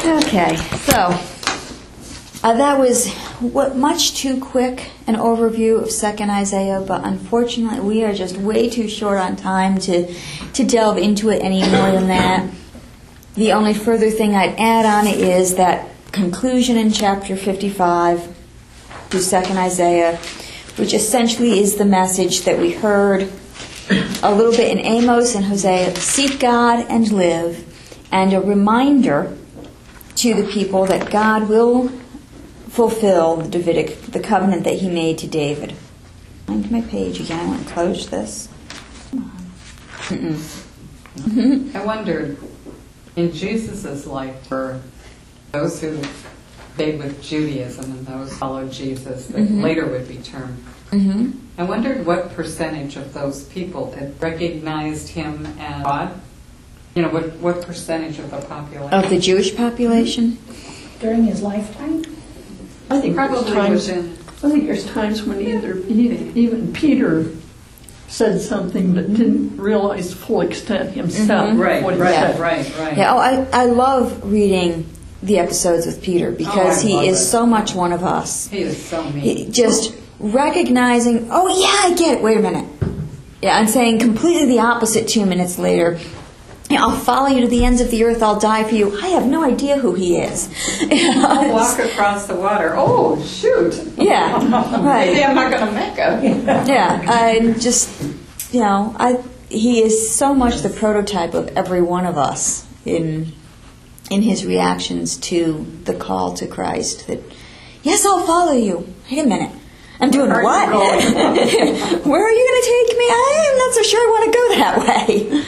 Okay, so that was much too quick an overview of 2nd Isaiah, but unfortunately we are just way too short on time to delve into it any more than that. The only further thing I'd add on it is that conclusion in chapter 55 to 2nd Isaiah, which essentially is the message that we heard a little bit in Amos and Hosea: seek God and live, and a reminder to the people that God will fulfill the covenant that He made to David. Find my page again. I want to close this. Come on. I wondered, in Jesus' life, for those who stayed with Judaism and those who followed Jesus, that later would be termed. I wondered what percentage of those people that recognized Him as God. What percentage of the population? Of the Jewish population? During his lifetime? I think there's times when even Peter said something but didn't realize the full extent himself what he said. Right. Yeah. I love reading the episodes with Peter because he is so much one of us. He is so mean. Just recognizing, oh yeah, I get it. Wait a minute. Yeah, and saying completely the opposite 2 minutes later. I'll follow you to the ends of the earth. I'll die for you. I have no idea who he is. I'll walk across the water. Oh, shoot. Yeah, right. Maybe I'm not going to make it. Yeah, I just, he is so much the prototype of every one of us in his reactions to the call to Christ. That, yes, I'll follow you. Wait a minute. I'm doing what? Where are you going to take me? I'm not so sure I want to go that way.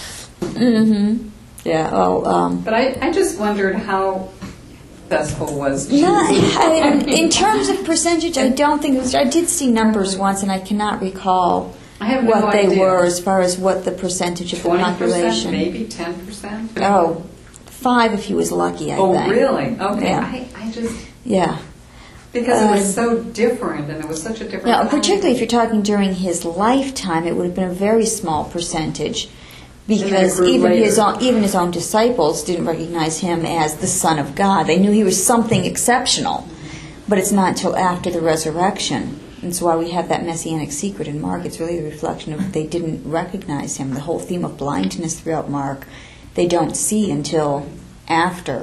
Yeah. But I just wondered how successful was Jesus. In terms of percentage, I don't think it was. I did see numbers once, and I cannot recall what they were as far as what the percentage of the population. Maybe 10%. Oh, 5 if he was lucky. I think. Oh, really? Okay. Yeah. I just because it was so different, and it was such a different. Now, particularly if you're talking during his lifetime, it would have been a very small percentage. Because even his own disciples didn't recognize him as the Son of God. They knew he was something exceptional, but it's not until after the resurrection. And so why we have that messianic secret in Mark, it's really a reflection of they didn't recognize him. The whole theme of blindness throughout Mark, they don't see until after.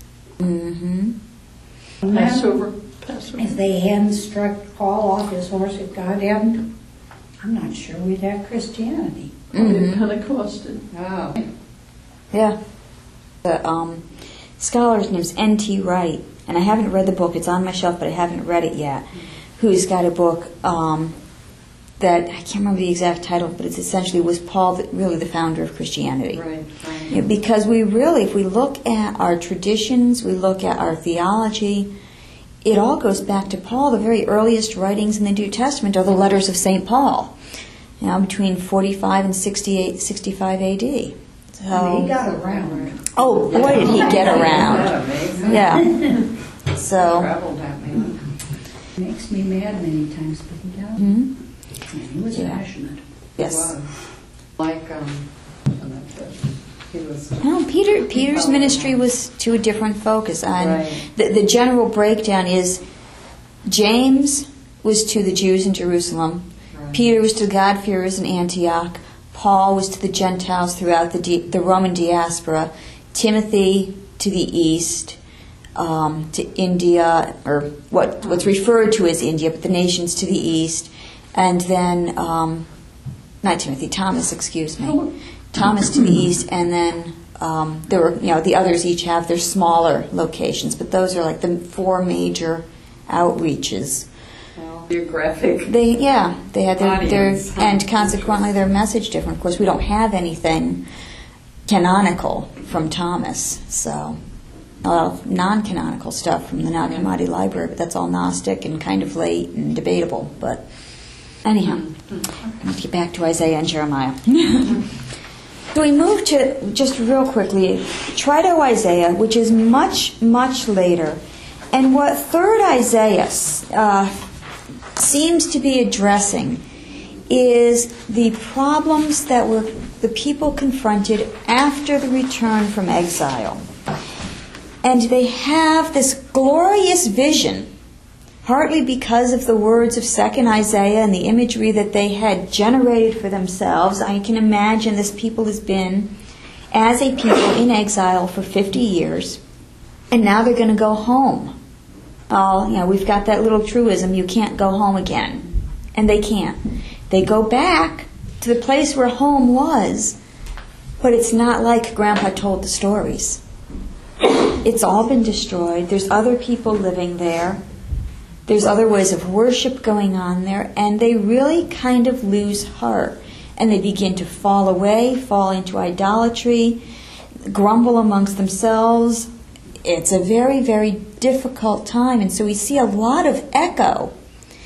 Passover. If they hadn't struck Paul off his horse, if God hadn't, I'm not sure we'd have Christianity. Pentecosted. Oh. Yeah. The scholar's name's N.T. Wright, and I haven't read the book. It's on my shelf, but I haven't read it yet. Who's got a book that, I can't remember the exact title, but it's essentially, was Paul really the founder of Christianity? Right. Yeah, because we really, if we look at our traditions, we look at our theology, it all goes back to Paul. The very earliest writings in the New Testament are the letters of St. Paul. Between 45 and 65 A.D. So, he got around. Oh, boy, did he get around. Yeah. So. Traveled that man. Makes me mad many times, but he does. He was passionate. Yes. He was. No, Peter's ministry was to a different focus. The general breakdown is James was to the Jews in Jerusalem. Peter was to the God-fearers in Antioch. Paul was to the Gentiles throughout the Roman diaspora. Timothy to the east, to India, or what's referred to as India, but the nations to the east. And then, not Timothy, Thomas, excuse me. Thomas to the east, and then there were, the others each have their smaller locations, but those are like the 4 major outreaches. Geographic. They had their and consequently their message different. Of course, we don't have anything canonical from Thomas, so non-canonical stuff from the Nag Hammadi library, but that's all Gnostic and kind of late and debatable. But anyhow, let's get back to Isaiah and Jeremiah. So we move to, just real quickly, Trito-Isaiah, which is much, much later, and what 3rd Isaiah seems to be addressing is the problems that were the people confronted after the return from exile. And they have this glorious vision, partly because of the words of 2nd Isaiah and the imagery that they had generated for themselves. I can imagine this people has been, as a people, in exile for 50 years, and now they're going to go home. We've got that little truism, you can't go home again. And they can't. They go back to the place where home was, but it's not like Grandpa told the stories. It's all been destroyed. There's other people living there. There's other ways of worship going on there, and they really kind of lose heart. And they begin to fall away, fall into idolatry, grumble amongst themselves. It's a very, very difficult time. And so we see a lot of echo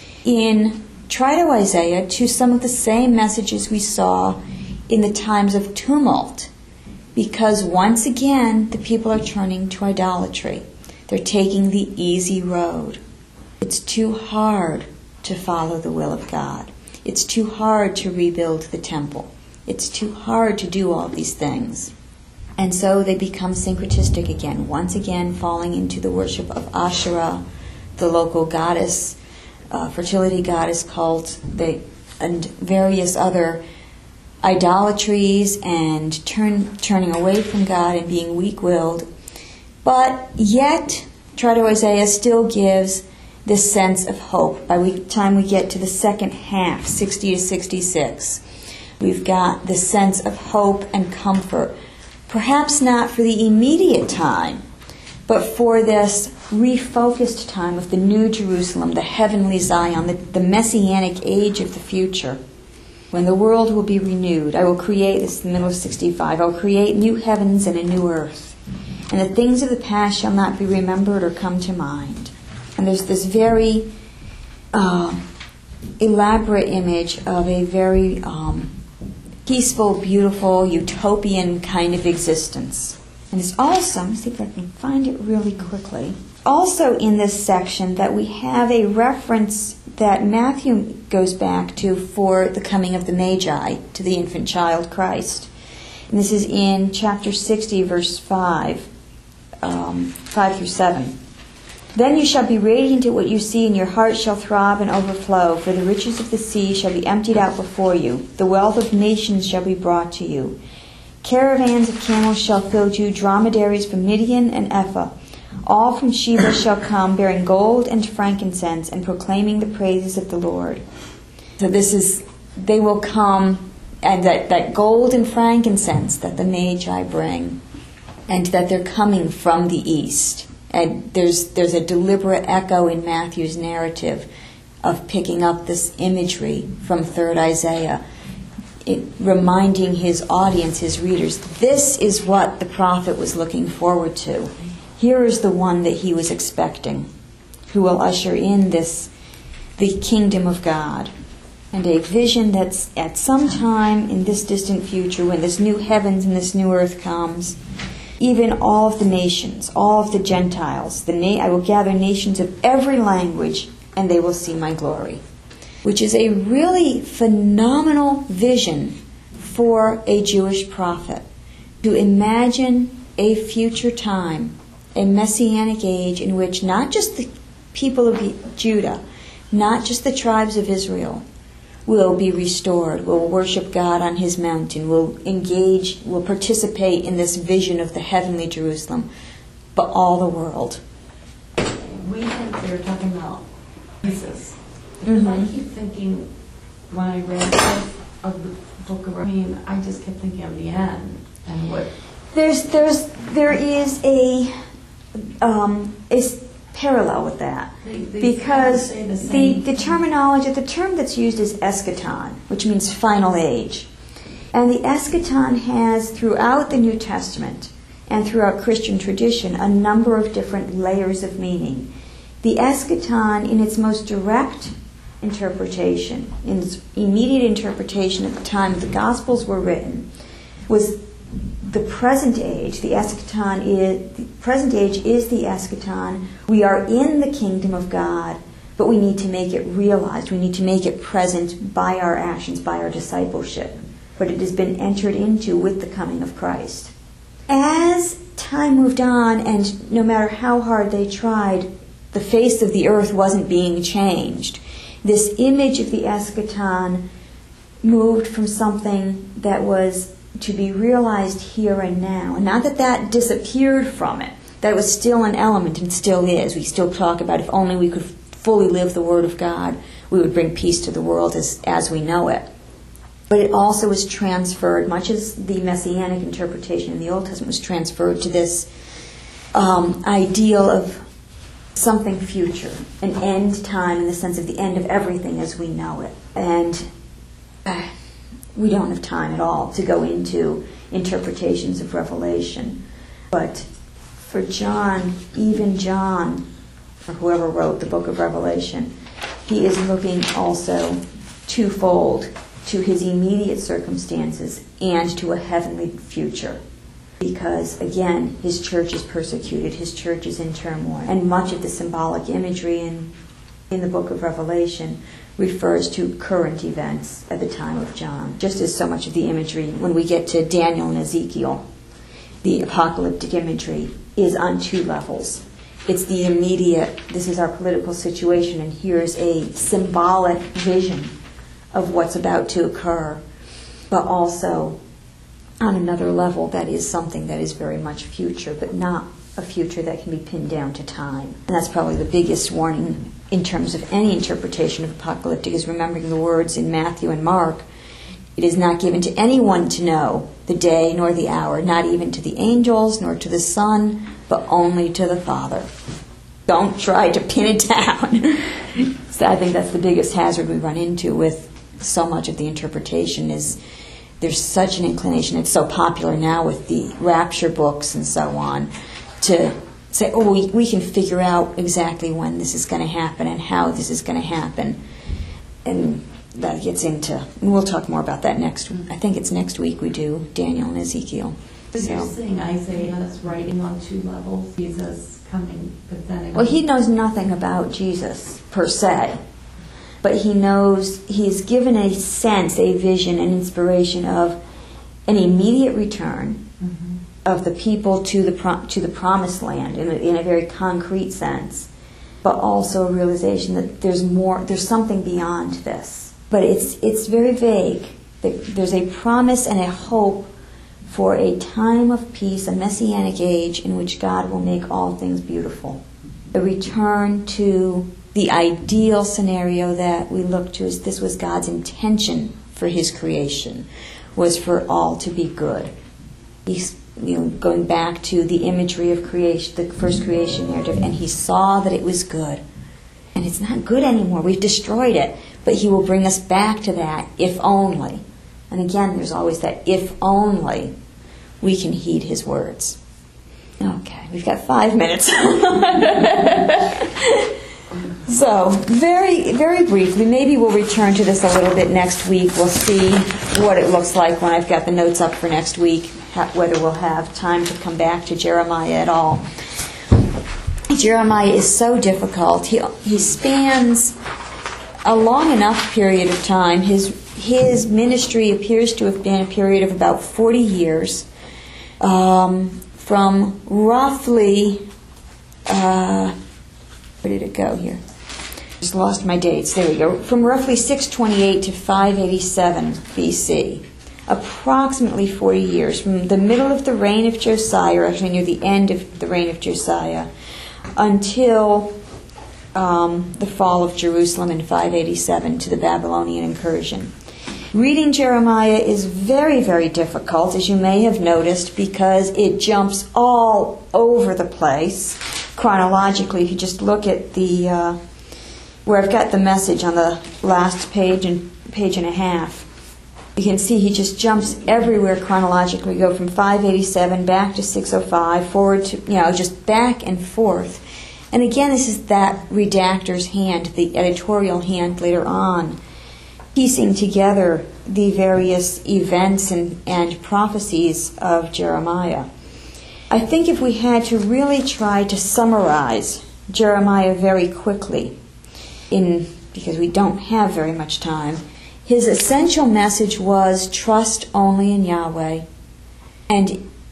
in Trito-Isaiah to some of the same messages we saw in the times of tumult. Because once again, the people are turning to idolatry. They're taking the easy road. It's too hard to follow the will of God. It's too hard to rebuild the temple. It's too hard to do all these things. And so they become syncretistic again, once again falling into the worship of Asherah, the local goddess, fertility goddess cult, and various other idolatries, and turning away from God and being weak-willed. But yet, Trito-Isaiah still gives this sense of hope. By the time we get to the second half, 60 to 66, we've got this sense of hope and comfort. Perhaps not for the immediate time, but for this refocused time of the New Jerusalem, the heavenly Zion, the messianic age of the future, when the world will be renewed. I will create, this is the middle of 65, I will create new heavens and a new earth. And the things of the past shall not be remembered or come to mind. And there's this very elaborate image of a very peaceful, beautiful, utopian kind of existence. And it's also, let me see if I can find it really quickly, also in this section that we have a reference that Matthew goes back to for the coming of the Magi to the infant child Christ. And this is in chapter 60, verse 5 through 7. Then you shall be radiant at what you see, and your heart shall throb and overflow, for the riches of the sea shall be emptied out before you. The wealth of nations shall be brought to you. Caravans of camels shall fill you, dromedaries from Midian and Ephah. All from Sheba shall come, bearing gold and frankincense, and proclaiming the praises of the Lord. So they will come, and that gold and frankincense that the Magi bring, and that they're coming from the east. And there's a deliberate echo in Matthew's narrative of picking up this imagery from 3rd Isaiah, reminding his audience, his readers, this is what the prophet was looking forward to. Here is the one that he was expecting, who will usher in the kingdom of God. And a vision that's at some time in this distant future, when this new heavens and this new earth comes, even all of the nations, all of the Gentiles, I will gather nations of every language, and they will see my glory. Which is a really phenomenal vision for a Jewish prophet. To imagine a future time, a messianic age in which not just the people of Judah, not just the tribes of Israel, will be restored, will worship God on his mountain, will engage, will participate in this vision of the heavenly Jerusalem, but all the world. We were talking about Jesus. Mm-hmm. I keep thinking, when I read this of the book of, I just kept thinking of the end and what. There is a parallel with that, because the terminology, the term that's used is eschaton, which means final age, and the eschaton has throughout the New Testament and throughout Christian tradition a number of different layers of meaning. The eschaton, in its most direct interpretation, in its immediate interpretation at the time the Gospels were written, was the present age. The present age is the eschaton. We are in the kingdom of God, but we need to make it realized. We need to make it present by our actions, by our discipleship. But it has been entered into with the coming of Christ. As time moved on, and no matter how hard they tried, the face of the earth wasn't being changed. This image of the eschaton moved from something that was to be realized here and now. And not that that disappeared from it, that it was still an element and still is. We still talk about if only we could fully live the Word of God, we would bring peace to the world as we know it. But it also was transferred, much as the Messianic interpretation in the Old Testament was transferred to this ideal of something future, an end time in the sense of the end of everything as we know it. And we don't have time at all to go into interpretations of Revelation. But for John, even John, or whoever wrote the book of Revelation, he is looking also twofold to his immediate circumstances and to a heavenly future. Because, again, his church is persecuted, his church is in turmoil. And much of the symbolic imagery in the book of Revelation refers to current events at the time of John, just as so much of the imagery, when we get to Daniel and Ezekiel, the apocalyptic imagery is on two levels. It's the immediate, this is our political situation, and here's a symbolic vision of what's about to occur, but also on another level that is something that is very much future, but not a future that can be pinned down to time. And that's probably the biggest warning in terms of any interpretation of apocalyptic, is remembering the words in Matthew and Mark. It is not given to anyone to know the day nor the hour, not even to the angels nor to the Son, but only to the Father. Don't try to pin it down. So I think that's the biggest hazard we run into with so much of the interpretation, is there's such an inclination, it's so popular now with the rapture books and so on, to say, oh, we can figure out exactly when this is going to happen and how this is going to happen. And that gets into, and we'll talk more about that next, I think it's next week we do, Daniel and Ezekiel. So you're saying Isaiah is writing on two levels, Jesus coming, but then again. Well, he knows nothing about Jesus, per se. But he knows, he's given a sense, a vision, an inspiration of an immediate return of the people to the promised land in a very concrete sense, but also a realization that there's more, there's something beyond this. But it's very vague. There's a promise and a hope for a time of peace, a messianic age in which God will make all things beautiful. A return to the ideal scenario that we look to, is this was God's intention for his creation, was for all to be good. He's going back to the imagery of creation, the first creation narrative, and he saw that it was good. And it's not good anymore. We've destroyed it. But he will bring us back to that, if only. And again, there's always that if only we can heed his words. Okay, we've got 5 minutes. So, very, very briefly, maybe we'll return to this a little bit next week. We'll see what it looks like when I've got the notes up for next week, whether we'll have time to come back to Jeremiah at all. Jeremiah is so difficult. He spans a long enough period of time. His ministry appears to have been a period of about 40 years, from roughly, where did it go here? Just lost my dates. There we go. From roughly 628 to 587 BC. Approximately 40 years. From the middle of the reign of Josiah, or actually near the end of the reign of Josiah, until the fall of Jerusalem in 587 to the Babylonian incursion. Reading Jeremiah is very, very difficult, as you may have noticed, because it jumps all over the place chronologically. If you just look at the where I've got the message on the last page and a half, you can see he just jumps everywhere chronologically. We go from 587 back to 605, forward to, just back and forth. And again, this is that redactor's hand, the editorial hand later on, piecing together the various events and prophecies of Jeremiah. I think if we had to really try to summarize Jeremiah very quickly, because we don't have very much time, his essential message was trust only in Yahweh. And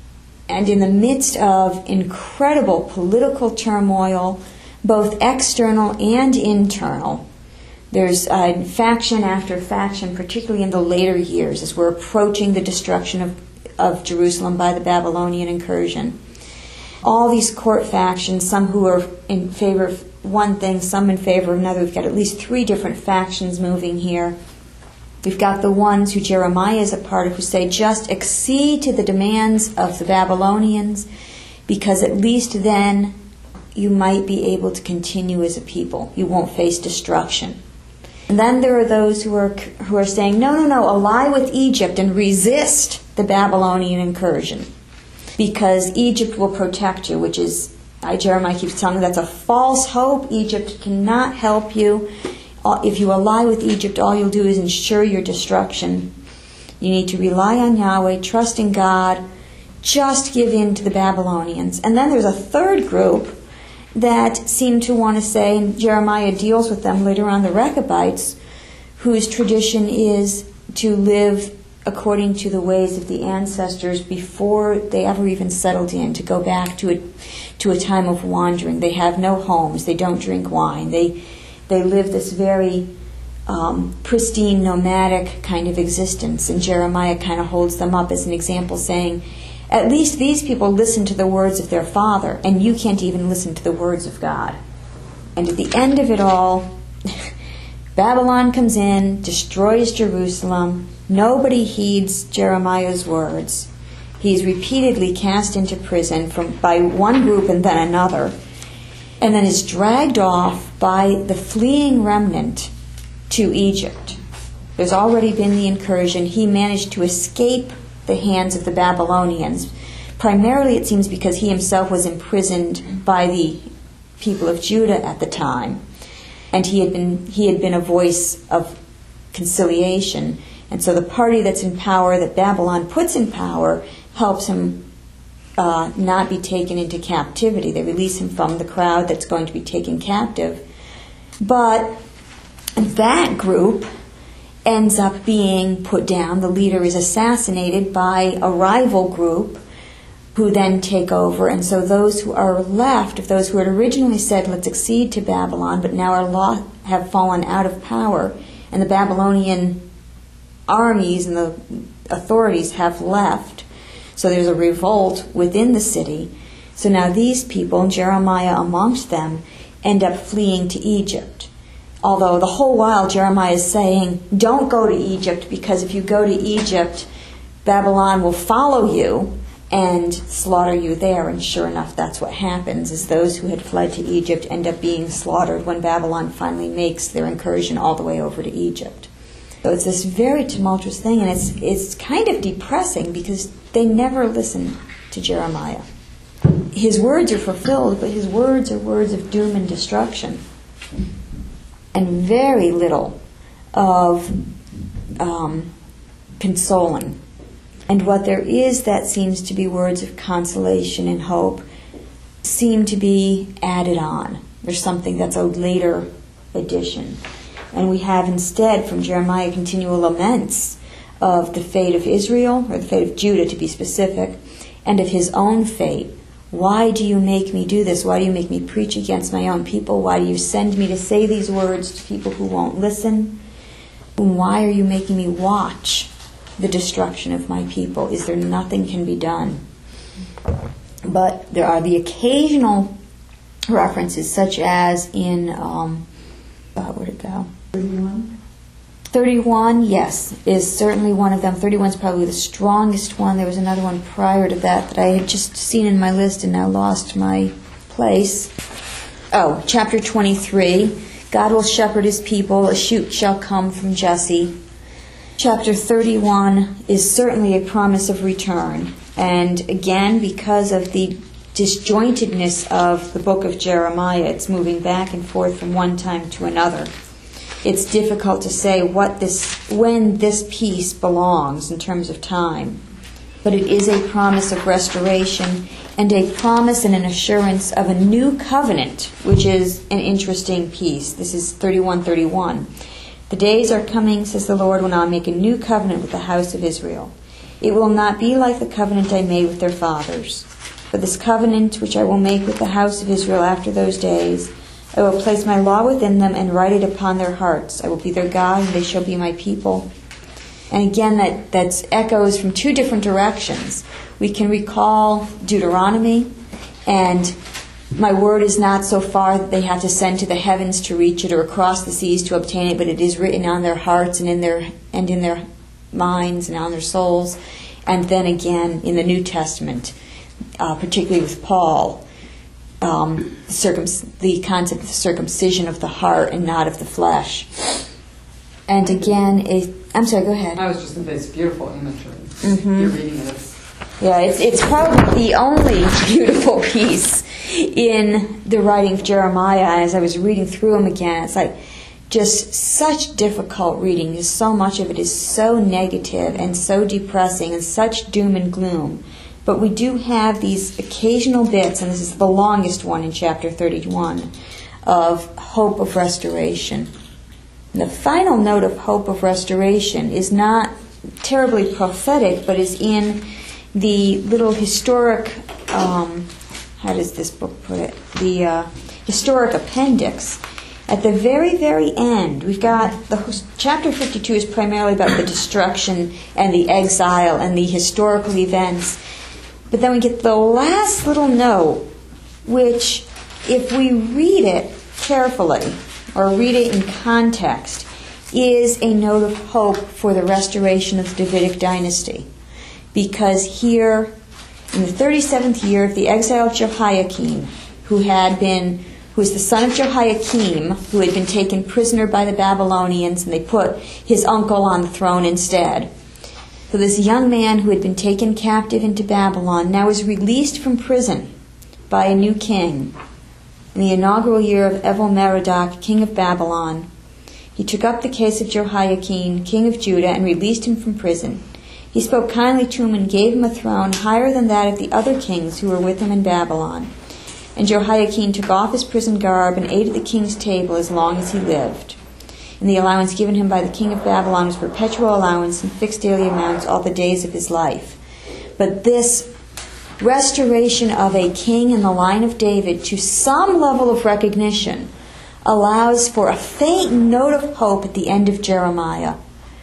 And in the midst of incredible political turmoil, both external and internal, there's faction after faction, particularly in the later years, as we're approaching the destruction of Jerusalem by the Babylonian incursion. All these court factions, some who are in favor of one thing, some in favor of another. We've got at least 3 different factions moving here. We've got the ones who Jeremiah is a part of who say, just accede to the demands of the Babylonians, because at least then you might be able to continue as a people. You won't face destruction. And then there are those who are saying, no, ally with Egypt and resist the Babylonian incursion, because Egypt will protect you, which is, Jeremiah keeps telling me, that's a false hope. Egypt cannot help you. If you ally with Egypt, all you'll do is ensure your destruction. You need to rely on Yahweh, trust in God, just give in to the Babylonians. And then there's a third group that seem to want to say, and Jeremiah deals with them later on, the Rechabites, whose tradition is to live according to the ways of the ancestors before they ever even settled in, to go back to a time of wandering. They have no homes. They don't drink wine. They live this very pristine, nomadic kind of existence. And Jeremiah kind of holds them up as an example, saying, at least these people listen to the words of their father, and you can't even listen to the words of God. And at the end of it all, Babylon comes in, destroys Jerusalem. Nobody heeds Jeremiah's words. He's repeatedly cast into prison by one group and then another, and then is dragged off by the fleeing remnant to Egypt. There's already been the incursion. He managed to escape the hands of the Babylonians. Primarily, it seems, because he himself was imprisoned by the people of Judah at the time, and he had been a voice of conciliation. And so the party that's in power, that Babylon puts in power, helps him not be taken into captivity. They release him from the crowd that's going to be taken captive. But that group ends up being put down. The leader is assassinated by a rival group who then take over. And so those who are left, of those who had originally said, let's accede to Babylon, but now have fallen out of power, and the Babylonian armies and the authorities have left. So there's a revolt within the city. So now these people, and Jeremiah amongst them, end up fleeing to Egypt. Although the whole while Jeremiah is saying, don't go to Egypt, because if you go to Egypt, Babylon will follow you and slaughter you there. And sure enough, that's what happens, is those who had fled to Egypt end up being slaughtered when Babylon finally makes their incursion all the way over to Egypt. So it's this very tumultuous thing, and it's kind of depressing because they never listen to Jeremiah. His words are fulfilled, but his words are words of doom and destruction, and very little of consoling. And what there is that seems to be words of consolation and hope seem to be added on. There's something that's a later addition. And we have instead from Jeremiah continual laments of the fate of Israel, or the fate of Judah to be specific, and of his own fate. Why do you make me do this? Why do you make me preach against my own people? Why do you send me to say these words to people who won't listen? And why are you making me watch the destruction of my people? Is there nothing can be done? But there are the occasional references, such as in, where'd it go? 31, yes, is certainly one of them. 31 is probably the strongest one. There was another one prior to that I had just seen in my list and now lost my place. Oh, chapter 23. God will shepherd his people. A shoot shall come from Jesse. Chapter 31 is certainly a promise of return. And again, because of the disjointedness of the book of Jeremiah, it's moving back and forth from one time to another. It's difficult to say when this piece belongs in terms of time. But it is a promise of restoration and a promise and an assurance of a new covenant, which is an interesting piece. This is 31:31. The days are coming, says the Lord, when I'll make a new covenant with the house of Israel. It will not be like the covenant I made with their fathers. For this covenant which I will make with the house of Israel after those days, I will place my law within them and write it upon their hearts. I will be their God, and they shall be my people. And again, that's echoes from two different directions. We can recall Deuteronomy, and my word is not so far that they have to send to the heavens to reach it or across the seas to obtain it, but it is written on their hearts and in their minds and on their souls. And then again in the New Testament, particularly with Paul, the concept of circumcision of the heart and not of the flesh. And again, I'm sorry, go ahead. I was just going to say, it's beautiful imagery. You're reading it. Yeah, it's probably the only beautiful piece in the writing of Jeremiah. As I was reading through them again, it's like just such difficult reading. So much of it is so negative and so depressing and such doom and gloom. But we do have these occasional bits, and this is the longest one in chapter 31, of hope of restoration. And the final note of hope of restoration is not terribly prophetic, but is in the little historic, how does this book put it? The historic appendix. At the very, very end, we've got chapter 52 is primarily about the destruction and the exile and the historical events. But then we get the last little note, which, if we read it carefully, or read it in context, is a note of hope for the restoration of the Davidic dynasty. Because here, in the 37th year of the exile of Jehoiakim, who was the son of Jehoiakim, who had been taken prisoner by the Babylonians, and they put his uncle on the throne instead. So this young man who had been taken captive into Babylon now is released from prison by a new king. In the inaugural year of Evil-Merodach, king of Babylon, he took up the case of Jehoiakim, king of Judah, and released him from prison. He spoke kindly to him and gave him a throne higher than that of the other kings who were with him in Babylon. And Jehoiakim took off his prison garb and ate at the king's table as long as he lived. And the allowance given him by the king of Babylon was perpetual allowance and fixed daily amounts all the days of his life. But this restoration of a king in the line of David to some level of recognition allows for a faint note of hope at the end of Jeremiah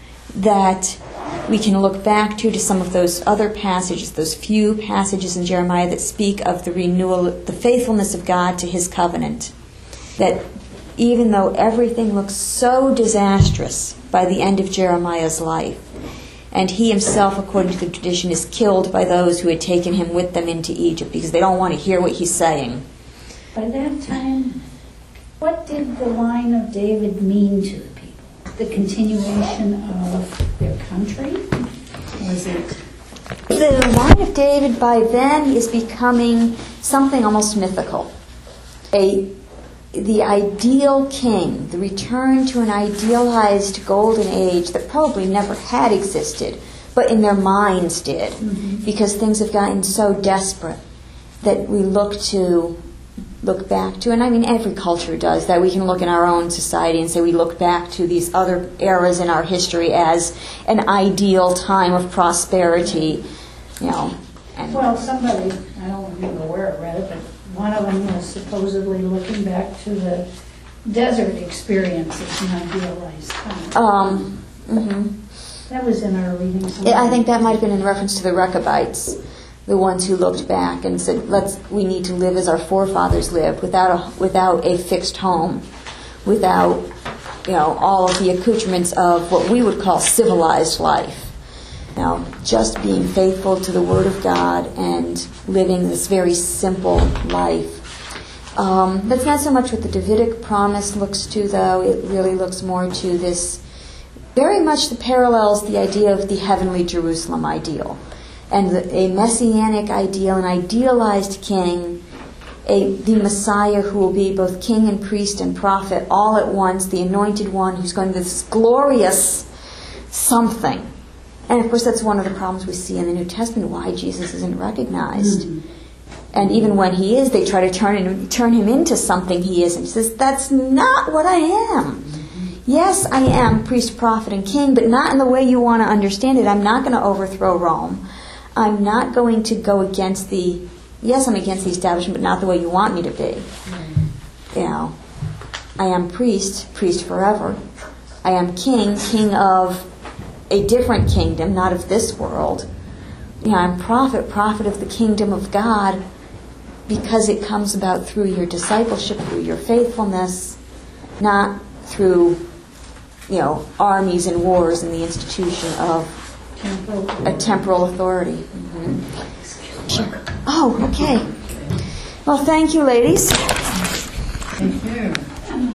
that we can look back to some of those other passages, those few passages in Jeremiah that speak of the renewal, the faithfulness of God to his covenant. That even though everything looks so disastrous by the end of Jeremiah's life, and he himself, according to the tradition, is killed by those who had taken him with them into Egypt because they don't want to hear what he's saying. By that time, what did the line of David mean to the people? The continuation of their country? Was it? The line of David by then is becoming something almost mythical. The ideal king, the return to an idealized golden age that probably never had existed, but in their minds did, because things have gotten so desperate that we look back to, and I mean every culture does that. We can look in our own society and say we look back to these other eras in our history as an ideal time of prosperity, Well, somebody, I don't remember where I read it, but one of them was supposedly looking back to the desert experience as an idealized time. That was in our reading. I think that might have been in reference to the Rechabites, the ones who looked back and said, we need to live as our forefathers lived, without a fixed home, without all of the accoutrements of what we would call civilized life. Just being faithful to the Word of God and living this very simple life. That's not so much what the Davidic promise looks to, though. It really looks more to this, very much the parallels the idea of the heavenly Jerusalem ideal. And a messianic ideal, an idealized king, the Messiah who will be both king and priest and prophet all at once, the anointed one who's going to be this glorious something. And of course that's one of the problems we see in the New Testament, why Jesus isn't recognized. And even when he is, they try to turn him into something he isn't. He says, that's not what I am. Yes, I am priest, prophet, and king, but not in the way you want to understand it. I'm not going to overthrow Rome. I'm not going to go against yes, I'm against the establishment, but not the way you want me to be. You know, I am priest forever. I am king of a different kingdom, not of this world. You know, I'm prophet of the kingdom of God, because it comes about through your discipleship, through your faithfulness, not through, you know, armies and wars and the institution of a temporal authority. Mm-hmm. Sure. Oh, okay. Well, thank you, ladies. Thank you.